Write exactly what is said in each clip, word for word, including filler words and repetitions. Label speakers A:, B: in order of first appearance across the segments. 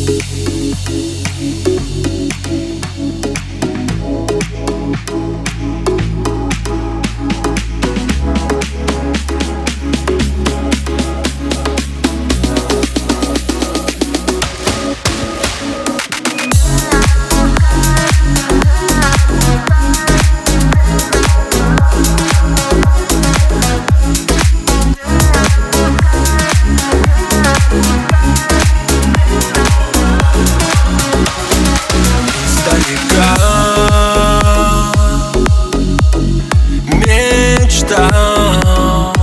A: Мечтал,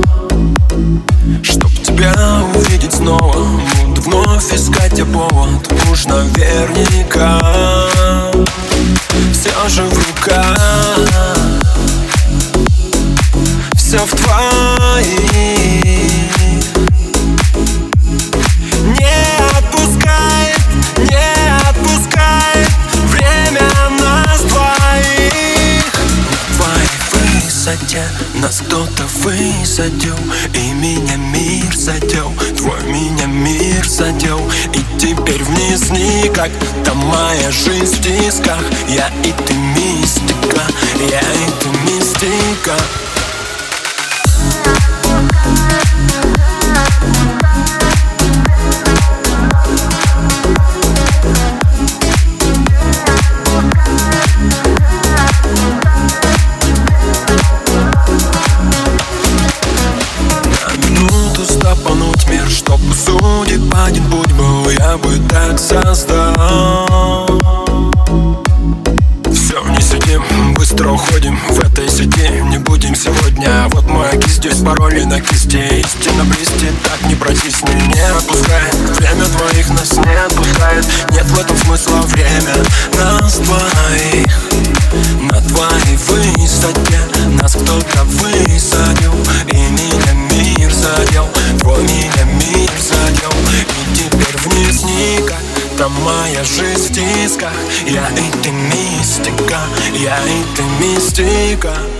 A: чтоб тебя увидеть снова, буду вновь искать тебе повод. Уж наверняка все же в руках, все в твоих. Не отпускает, не отпускает время нас двоих. На твоей высоте нас кто-то высадил, и меня мир задел, твой меня мир задел. И теперь вниз никак, там моя жизнь в тисках. Я и ты мистика, я и ты мистика. Стопануть мир, чтоб судеб один путь был, я бы так создал. Все, не сидим, быстро уходим в этой сети. Не будем сегодня, а вот мой кисть, здесь пароли на кисти. Истинно близки, так не пройтись, не, не отпускает. Время двоих нас не отпускает. Нет в этом смысла, время нас двоих. На твоей высоте нас кто-то высадил, и меня мир задел, твой меня мир задел. И теперь вниз никак, там моя жизнь в тисках. Я и ты мистика, я и ты мистика.